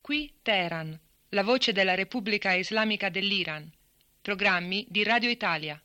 Qui Teheran, la voce della Repubblica Islamica dell'Iran. Programmi di Radio Italia.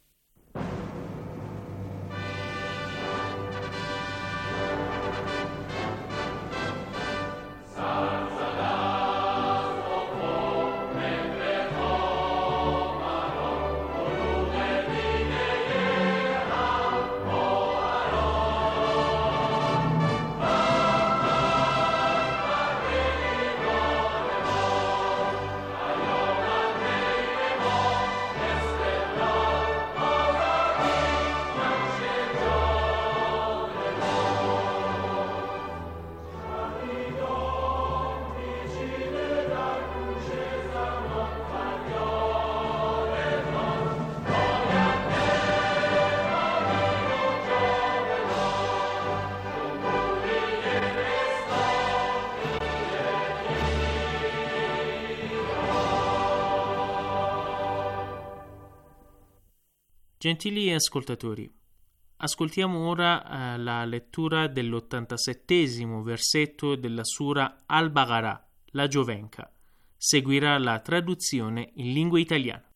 Gentili ascoltatori, ascoltiamo ora la lettura dell'87° versetto della Sura Al-Baqarah, la Giovenca. Seguirà la traduzione in lingua italiana.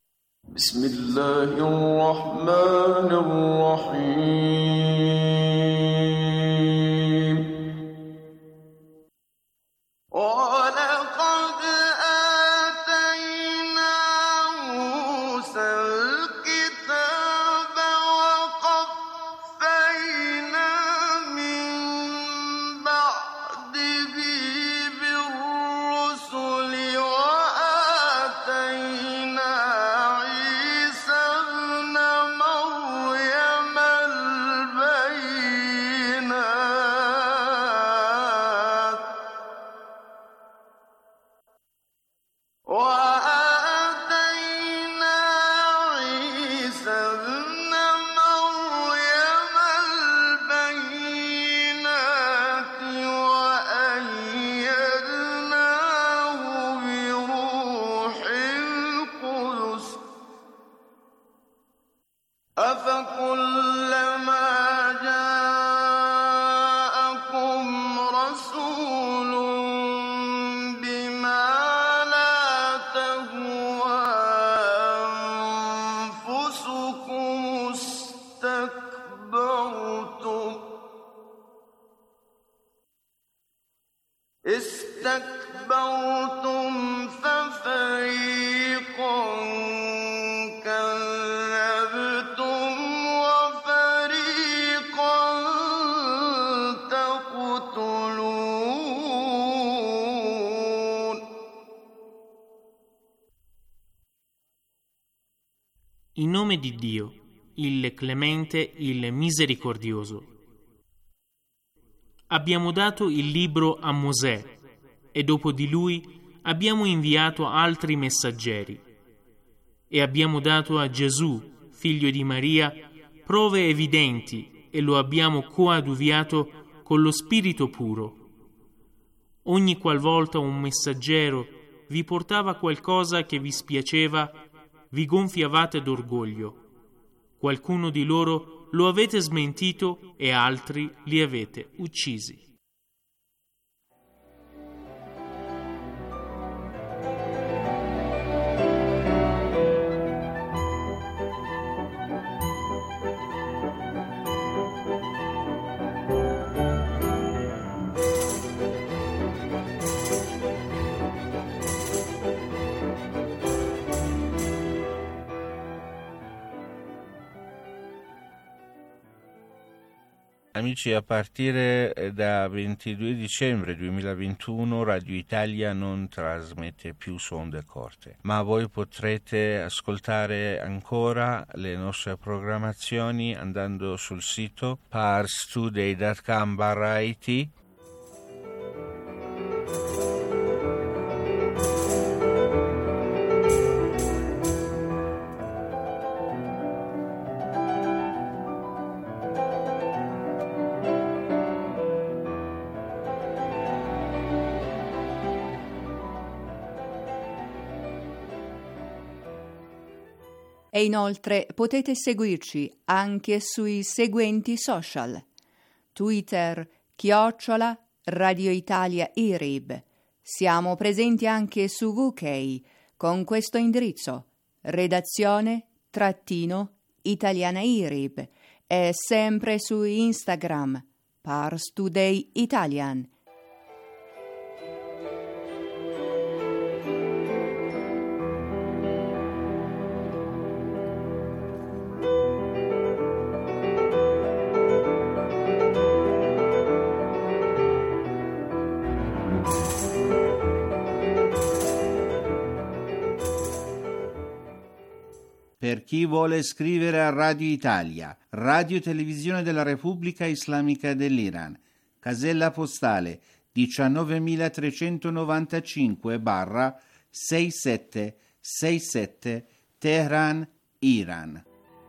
Bismillahirrahmanirrahim. استكبرتم ففريقا كذبتم وفريقا تقتلون. In nome di Dio, il Clemente, il Misericordioso. Abbiamo dato il libro a Mosè e dopo di lui abbiamo inviato altri messaggeri e abbiamo dato a Gesù, figlio di Maria, prove evidenti e lo abbiamo coadiuviato con lo Spirito puro. Ogni qualvolta un messaggero vi portava qualcosa che vi spiaceva, vi gonfiavate d'orgoglio. Qualcuno di loro lo avete smentito e altri li avete uccisi. Amici, a partire da 22 dicembre 2021 Radio Italia non trasmette più su onde corte, ma voi potrete ascoltare ancora le nostre programmazioni andando sul sito parstoday.com/it. E inoltre potete seguirci anche sui seguenti social: Twitter @ Radio Italia IRIB, Siamo presenti anche su UK con questo indirizzo: redazione-italianairib, e sempre su Instagram Pars Today Italian. Per chi vuole scrivere a Radio Italia, Radio Televisione della Repubblica Islamica dell'Iran, casella postale 19.395/6767 Teheran, Iran.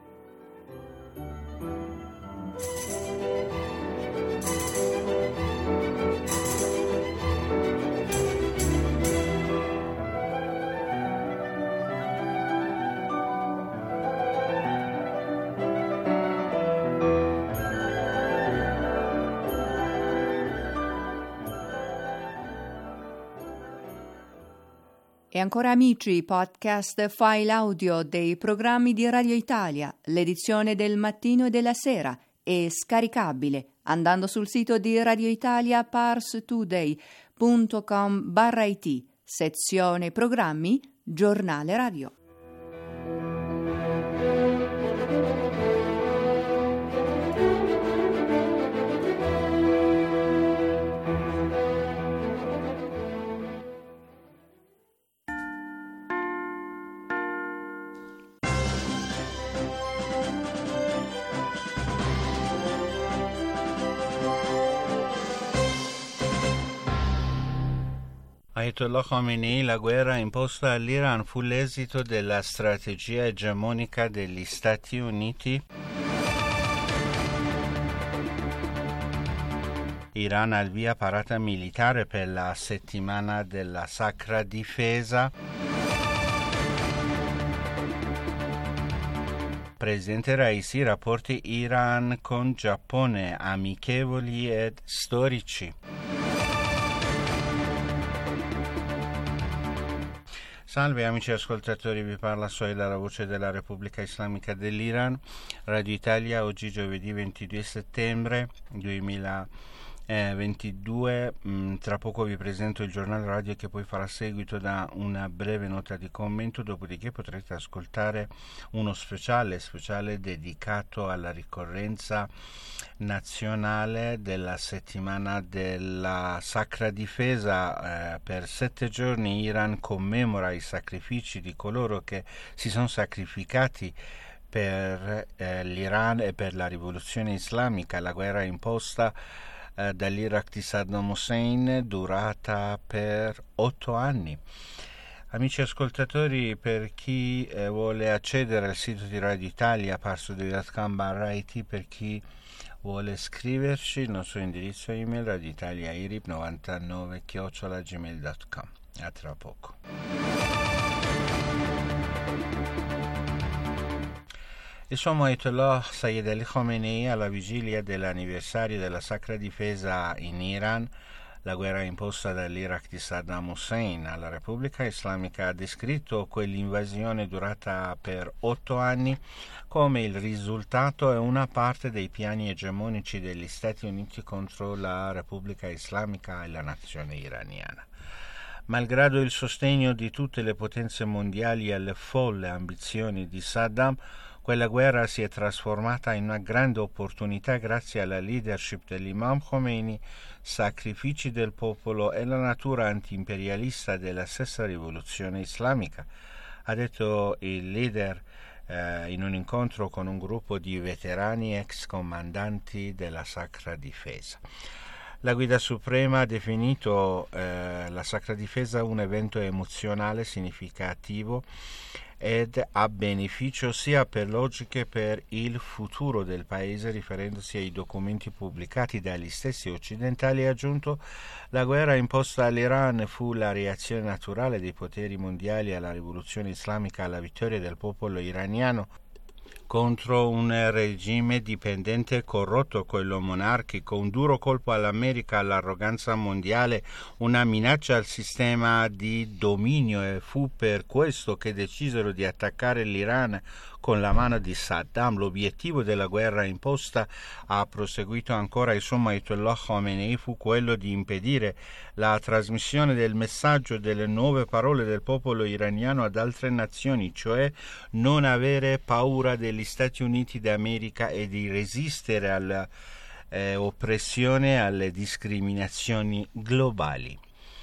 E ancora amici, podcast file audio dei programmi di Radio Italia, l'edizione del mattino e della sera, è scaricabile andando sul sito di Radio Italia parstoday.com/it, sezione programmi, giornale radio. Ayatollah Khamenei, la guerra imposta all'Iran fu l'esito della strategia egemonica degli Stati Uniti. Iran al via parata militare per la settimana della Sacra Difesa. Presidente Raisi, rapporti Iran con Giappone amichevoli ed storici. Salve amici ascoltatori, vi parla Soela, la voce della Repubblica Islamica dell'Iran, Radio Italia, oggi giovedì 22 settembre 2022. Tra poco vi presento il giornale radio che poi farà seguito da una breve nota di commento, dopodiché potrete ascoltare uno speciale dedicato alla ricorrenza nazionale della settimana della Sacra Difesa. Per 7 giorni Iran commemora i sacrifici di coloro che si sono sacrificati per l'Iran e per la rivoluzione islamica, la guerra imposta dall'Iraq di Saddam Hussein, durata per 8 anni. Amici ascoltatori, per chi vuole accedere al sito di Radio Italia, parstoday.com/it, per chi vuole scriverci, il nostro indirizzo email radioitaliairib99@gmail.com. A tra poco. Il sommo Ayatollah Sayyid Ali Khamenei, alla vigilia dell'anniversario della Sacra Difesa in Iran, la guerra imposta dall'Iraq di Saddam Hussein alla Repubblica Islamica, ha descritto quell'invasione durata per 8 anni come il risultato e una parte dei piani egemonici degli Stati Uniti contro la Repubblica Islamica e la nazione iraniana. Malgrado il sostegno di tutte le potenze mondiali alle folle ambizioni di Saddam, quella guerra si è trasformata in una grande opportunità grazie alla leadership dell'Imam Khomeini, sacrifici del popolo e la natura antiimperialista della stessa rivoluzione islamica, ha detto il leader in un incontro con un gruppo di veterani ex comandanti della Sacra Difesa. La Guida Suprema ha definito la Sacra Difesa un evento emozionale significativo ed a beneficio sia per l'oggi che per il futuro del paese, riferendosi ai documenti pubblicati dagli stessi occidentali. Ha aggiunto: la guerra imposta all'Iran fu la reazione naturale dei poteri mondiali alla rivoluzione islamica, alla vittoria del popolo iraniano contro un regime dipendente e corrotto, quello monarchico, un duro colpo all'America, all'arroganza mondiale, una minaccia al sistema di dominio, e fu per questo che decisero di attaccare l'Iran con la mano di Saddam. L'obiettivo della guerra imposta, ha proseguito ancora il sommo Ayatollah Khomeini, fu quello di impedire la trasmissione del messaggio delle nuove parole del popolo iraniano ad altre nazioni, cioè non avere paura degli Stati Uniti d'America e di resistere alla oppressione e alle discriminazioni globali.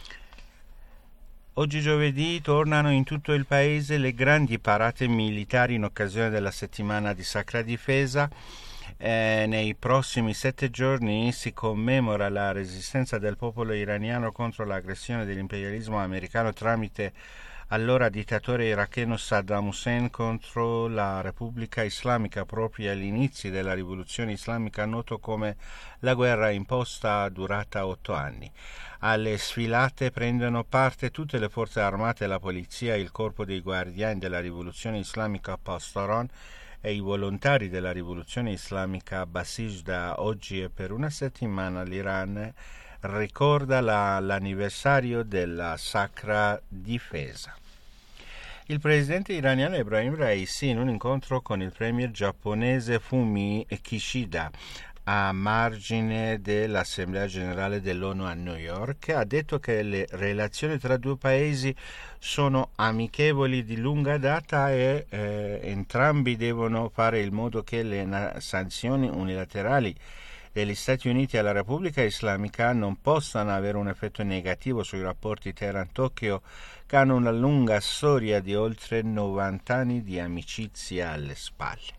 Oggi giovedì tornano in tutto il paese le grandi parate militari in occasione della settimana di Sacra Difesa. Nei prossimi 7 giorni si commemora la resistenza del popolo iraniano contro l'aggressione dell'imperialismo americano tramite allora dittatore iracheno Saddam Hussein contro la Repubblica Islamica, proprio agli inizi della rivoluzione islamica, noto come la guerra imposta, durata 8 anni. Alle sfilate prendono parte tutte le forze armate, la polizia, il corpo dei guardiani della rivoluzione islamica Pastaran e i volontari della rivoluzione islamica Basij. Da oggi e per una settimana l'Iran ricorda l'anniversario della Sacra Difesa. Il presidente iraniano Ebrahim Raisi, in un incontro con il premier giapponese Fumio Kishida a margine dell'Assemblea Generale dell'ONU a New York, ha detto che le relazioni tra due paesi sono amichevoli di lunga data e entrambi devono fare in modo che le sanzioni unilaterali degli Stati Uniti alla Repubblica Islamica non possano avere un effetto negativo sui rapporti Teheran-Tokyo, che hanno una lunga storia di oltre 90 anni di amicizia alle spalle.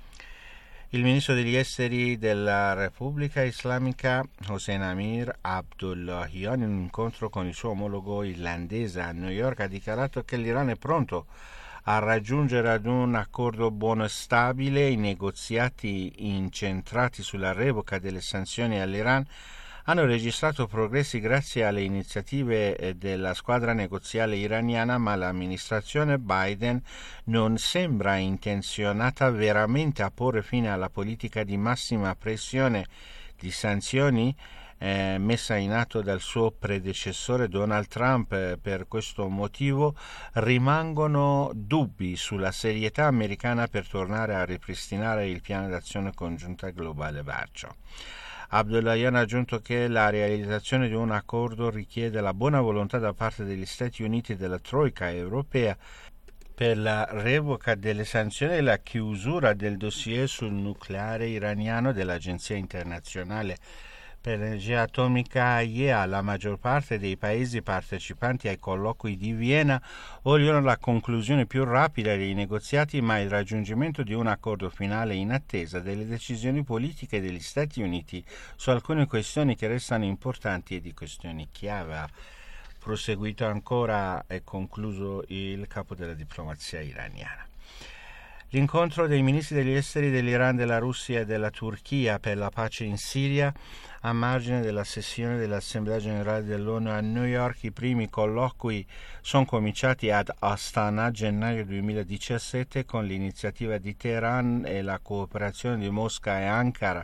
Il ministro degli esteri della Repubblica Islamica Hossein Amir Abdullahian, in un incontro con il suo omologo irlandese a New York, ha dichiarato che l'Iran è pronto a raggiungere ad un accordo buono e stabile. I negoziati incentrati sulla revoca delle sanzioni all'Iran hanno registrato progressi grazie alle iniziative della squadra negoziale iraniana, ma l'amministrazione Biden non sembra intenzionata veramente a porre fine alla politica di massima pressione di sanzioni messa in atto dal suo predecessore Donald Trump. Per questo motivo rimangono dubbi sulla serietà americana per tornare a ripristinare il piano d'azione congiunta globale Varcio. Abdullahian ha aggiunto che la realizzazione di un accordo richiede la buona volontà da parte degli Stati Uniti e della Troika europea per la revoca delle sanzioni e la chiusura del dossier sul nucleare iraniano dell'Agenzia internazionale per l'energia atomica AIEA. La maggior parte dei paesi partecipanti ai colloqui di Vienna vogliono la conclusione più rapida dei negoziati, ma il raggiungimento di un accordo finale in attesa delle decisioni politiche degli Stati Uniti su alcune questioni che restano importanti e di questioni chiave. Ha proseguito ancora e concluso il capo della diplomazia iraniana. L'incontro dei ministri degli esteri dell'Iran, della Russia e della Turchia per la pace in Siria a margine della sessione dell'Assemblea Generale dell'ONU a New York. I primi colloqui sono cominciati ad Astana a gennaio 2017 con l'iniziativa di Teheran e la cooperazione di Mosca e Ankara.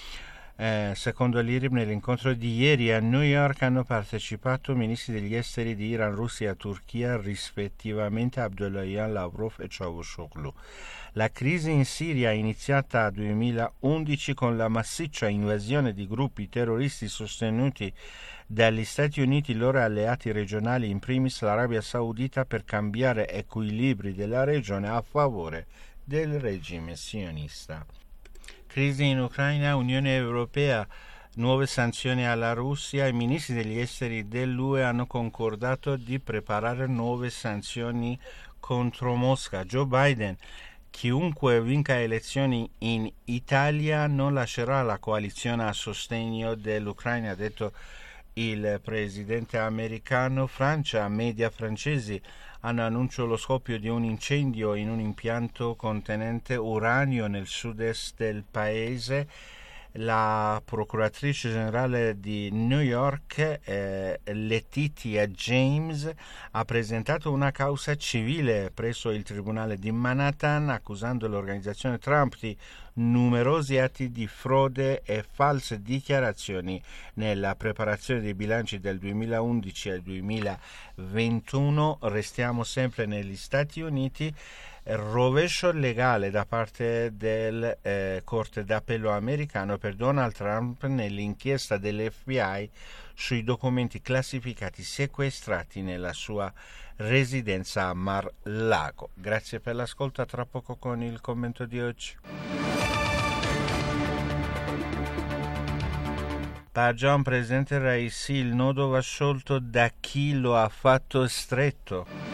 Secondo l'IRIB, nell'incontro di ieri a New York hanno partecipato ministri degli esteri di Iran, Russia e Turchia, rispettivamente Abdullahian, Lavrov e Cavusoglu. La crisi in Siria, iniziata nel 2011 con la massiccia invasione di gruppi terroristi sostenuti dagli Stati Uniti e i loro alleati regionali, in primis l'Arabia Saudita, per cambiare equilibri della regione a favore del regime sionista. Crisi in Ucraina, Unione Europea, nuove sanzioni alla Russia. I ministri degli esteri dell'UE hanno concordato di preparare nuove sanzioni contro Mosca. Joe Biden: chiunque vinca elezioni in Italia non lascerà la coalizione a sostegno dell'Ucraina, ha detto il presidente americano. Francia, media francesi hanno annunciato lo scoppio di un incendio in un impianto contenente uranio nel sud-est del paese. la procuratrice generale di New York, Letitia James, ha presentato una causa civile presso il tribunale di Manhattan accusando l'organizzazione Trump di numerosi atti di frode e false dichiarazioni nella preparazione dei bilanci del 2011 al 2021. Restiamo sempre negli Stati Uniti. Rovescio legale da parte del Corte d'Appello americano per Donald Trump nell'inchiesta dell'FBI sui documenti classificati sequestrati nella sua residenza a Mar-Lago. Grazie per l'ascolto, a tra poco con il commento di oggi. Barjam presidente Raisi, il nodo va sciolto da chi lo ha fatto stretto.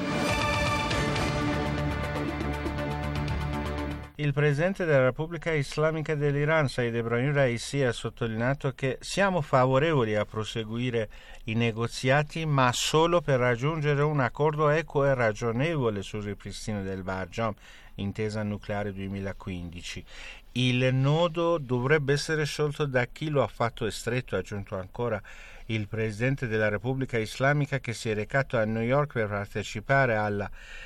Il presidente della Repubblica Islamica dell'Iran, Said Ebrahim Raisi, ha sottolineato che siamo favorevoli a proseguire i negoziati, ma solo per raggiungere un accordo equo e ragionevole sul ripristino del Barjam, intesa nucleare 2015. Il nodo dovrebbe essere sciolto da chi lo ha fatto stretto, ha aggiunto ancora il presidente della Repubblica Islamica, che si è recato a New York per partecipare alla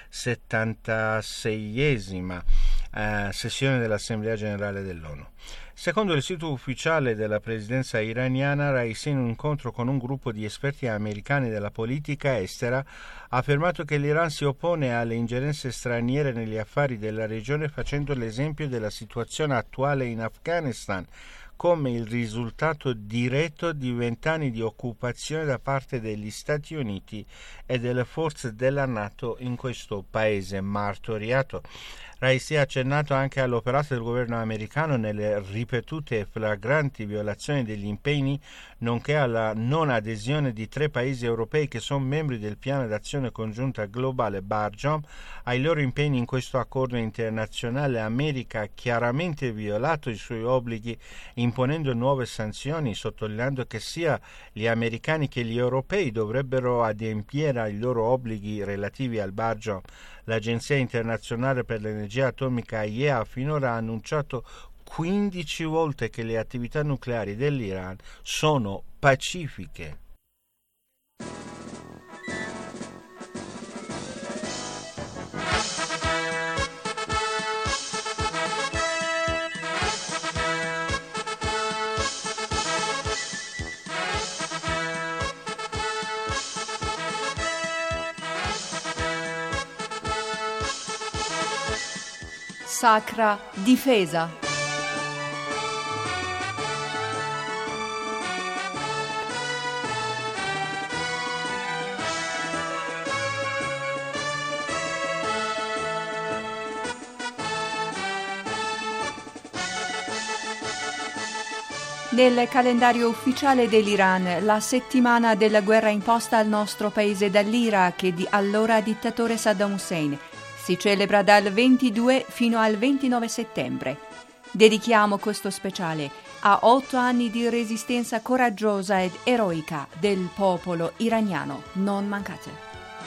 76esima sessione dell'Assemblea Generale dell'ONU. Secondo il sito ufficiale della presidenza iraniana, Raisi, in un incontro con un gruppo di esperti americani della politica estera, ha affermato che l'Iran si oppone alle ingerenze straniere negli affari della regione, facendo l'esempio della situazione attuale in Afghanistan come il risultato diretto di 20 anni di occupazione da parte degli Stati Uniti e delle forze della NATO in questo paese martoriato. Raisi ha accennato anche all'operato del governo americano nelle ripetute e flagranti violazioni degli impegni, nonché alla non adesione di 3 paesi europei che sono membri del piano d'azione congiunta globale Barjam ai loro impegni in questo accordo internazionale. America ha chiaramente violato i suoi obblighi imponendo nuove sanzioni, sottolineando che sia gli americani che gli europei dovrebbero adempiere ai loro obblighi relativi al Barjam. L'Agenzia internazionale per l'energia atomica IEA finora ha annunciato 15 volte che le attività nucleari dell'Iran sono pacifiche. Sacra difesa. Nel calendario ufficiale dell'Iran, la settimana della guerra imposta al nostro paese dall'Iraq e di allora dittatore Saddam Hussein si celebra dal 22 fino al 29 settembre. Dedichiamo questo speciale a 8 anni di resistenza coraggiosa ed eroica del popolo iraniano. Non mancate.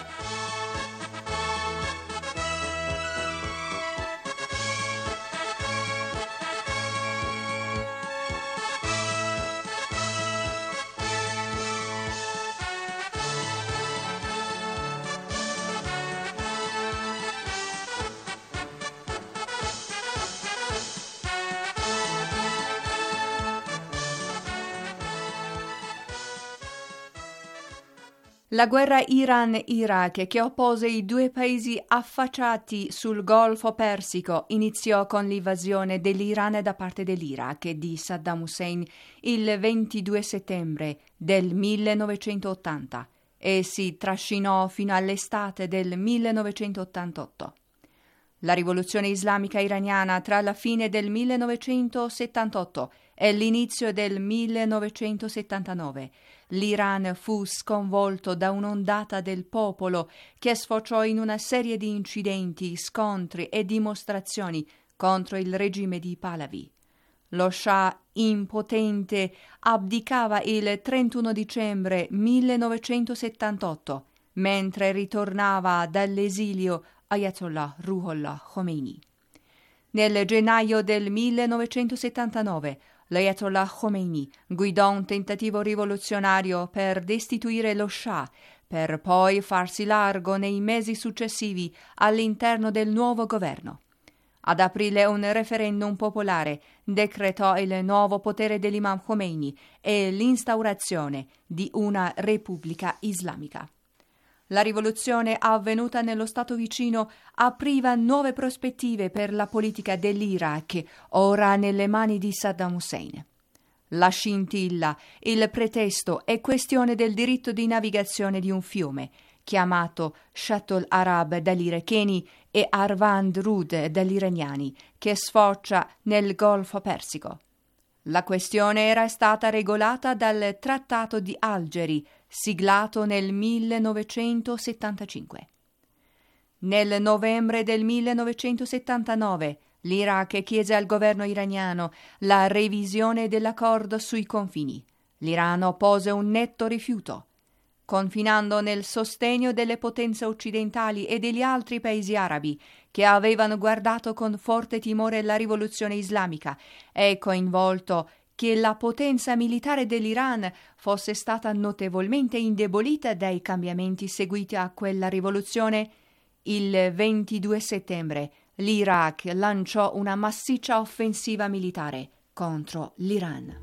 La guerra Iran-Iraq, che oppose i 2 paesi affacciati sul Golfo Persico, iniziò con l'invasione dell'Iran da parte dell'Iraq di Saddam Hussein il 22 settembre del 1980 e si trascinò fino all'estate del 1988. La rivoluzione islamica iraniana tra la fine del 1978 e l'inizio del 1979. L'Iran fu sconvolto da un'ondata del popolo che sfociò in una serie di incidenti, scontri e dimostrazioni contro il regime di Pahlavi. Lo Shah impotente abdicava il 31 dicembre 1978, mentre ritornava dall'esilio Ayatollah Ruhollah Khomeini. Nel gennaio del 1979 l'Ayatollah Khomeini guidò un tentativo rivoluzionario per destituire lo Shah, per poi farsi largo nei mesi successivi all'interno del nuovo governo. Ad aprile un referendum popolare decretò il nuovo potere dell'imam Khomeini e l'instaurazione di una repubblica islamica. La rivoluzione avvenuta nello stato vicino apriva nuove prospettive per la politica dell'Iraq, ora nelle mani di Saddam Hussein. La scintilla, il pretesto è questione del diritto di navigazione di un fiume, chiamato Shatt al-Arab dagli iracheni e Arvand Rud dagli iraniani, che sfocia nel Golfo Persico. La questione era stata regolata dal Trattato di Algeri, siglato nel 1975. Nel novembre del 1979 l'Iraq chiese al governo iraniano la revisione dell'accordo sui confini. L'Iran oppose un netto rifiuto. Confinando nel sostegno delle potenze occidentali e degli altri paesi arabi che avevano guardato con forte timore la rivoluzione islamica, è coinvolto che la potenza militare dell'Iran fosse stata notevolmente indebolita dai cambiamenti seguiti a quella rivoluzione, il 22 settembre l'Iraq lanciò una massiccia offensiva militare contro l'Iran.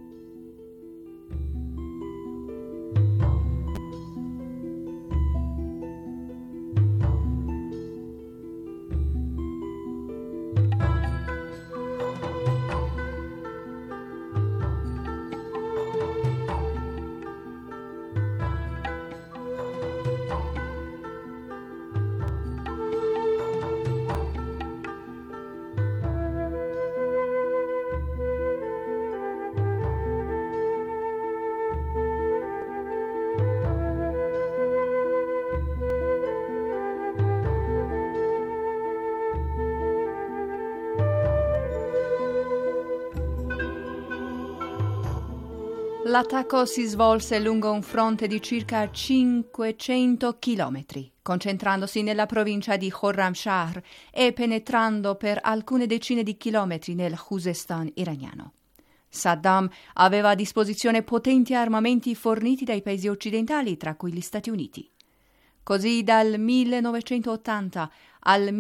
L'attacco si svolse lungo un fronte di circa 500 chilometri, concentrandosi nella provincia di Khorramshahr e penetrando per alcune decine di chilometri nel Khuzestan iraniano. Saddam aveva a disposizione potenti armamenti forniti dai paesi occidentali, tra cui gli Stati Uniti. Così dal 1980 al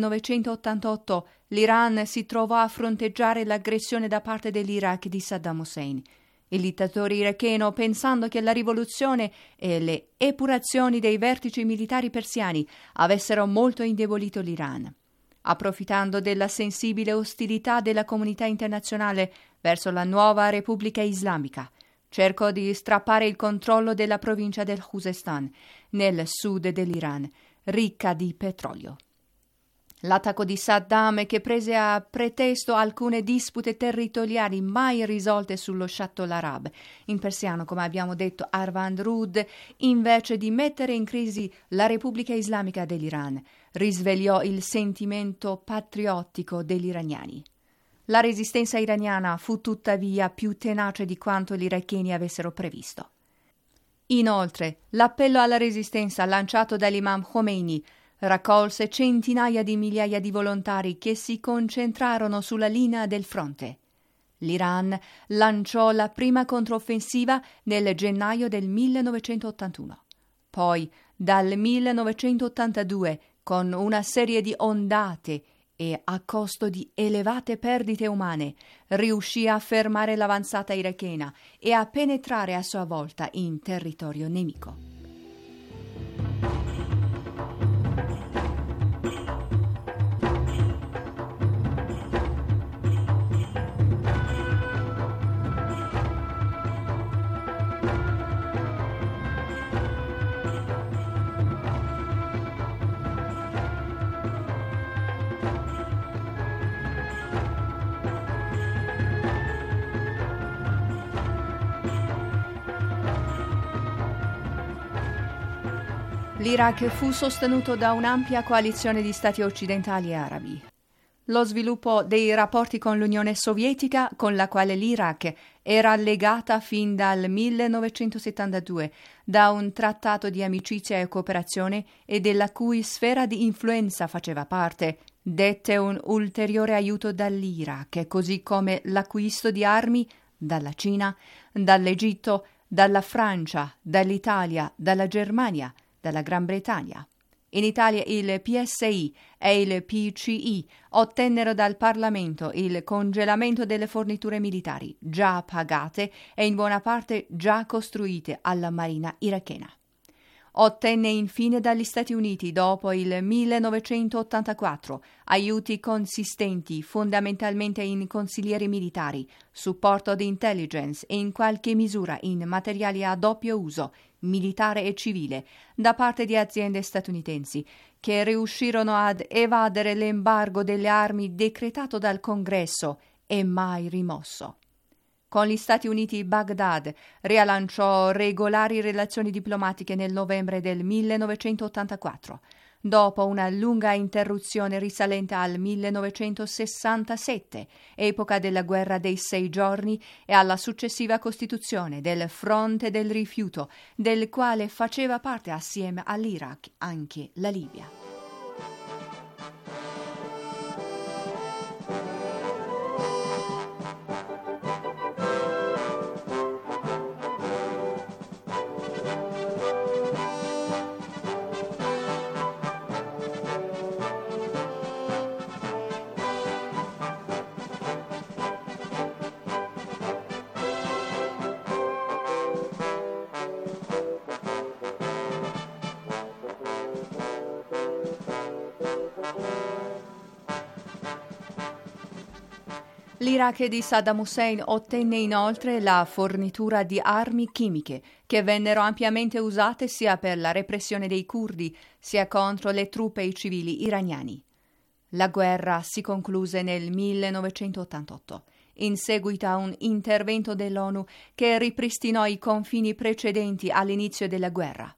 1988 l'Iran si trovò a fronteggiare l'aggressione da parte dell'Iraq di Saddam Hussein. Il dittatore iracheno, pensando che la rivoluzione e le epurazioni dei vertici militari persiani avessero molto indebolito l'Iran, approfittando della sensibile ostilità della comunità internazionale verso la nuova Repubblica Islamica, cercò di strappare il controllo della provincia del Khuzestan, nel sud dell'Iran, ricca di petrolio. L'attacco di Saddam, che prese a pretesto alcune dispute territoriali mai risolte sullo Shatt al-Arab, in persiano, come abbiamo detto, Arvand Rud, invece di mettere in crisi la Repubblica Islamica dell'Iran, risvegliò il sentimento patriottico degli iraniani. La resistenza iraniana fu tuttavia più tenace di quanto gli iracheni avessero previsto. Inoltre, l'appello alla resistenza lanciato dall'imam Khomeini raccolse centinaia di migliaia di volontari che si concentrarono sulla linea del fronte. L'Iran lanciò la prima controffensiva nel gennaio del 1981. Poi, dal 1982, con una serie di ondate e a costo di elevate perdite umane, riuscì a fermare l'avanzata irachena e a penetrare a sua volta in territorio nemico. L'Iraq fu sostenuto da un'ampia coalizione di stati occidentali e arabi. Lo sviluppo dei rapporti con l'Unione Sovietica, con la quale l'Iraq era legata fin dal 1972 da un trattato di amicizia e cooperazione e della cui sfera di influenza faceva parte, dette un ulteriore aiuto dall'Iraq, così come l'acquisto di armi dalla Cina, dall'Egitto, dalla Francia, dall'Italia, dalla Germania, dalla Gran Bretagna. In Italia il PSI e il PCI ottennero dal Parlamento il congelamento delle forniture militari già pagate e in buona parte già costruite alla Marina irachena. Ottenne infine dagli Stati Uniti, dopo il 1984, aiuti consistenti fondamentalmente in consiglieri militari, supporto di intelligence e in qualche misura in materiali a doppio uso, militare e civile, da parte di aziende statunitensi, che riuscirono ad evadere l'embargo delle armi decretato dal Congresso e mai rimosso. Con gli Stati Uniti Baghdad rilanciò regolari relazioni diplomatiche nel novembre del 1984, dopo una lunga interruzione risalente al 1967, epoca della Guerra dei 6 giorni, e alla successiva costituzione del Fronte del Rifiuto, del quale faceva parte assieme all'Iraq anche la Libia. L'Iraq di Saddam Hussein ottenne inoltre la fornitura di armi chimiche che vennero ampiamente usate sia per la repressione dei curdi sia contro le truppe e i civili iraniani. La guerra si concluse nel 1988, in seguito a un intervento dell'ONU che ripristinò i confini precedenti all'inizio della guerra.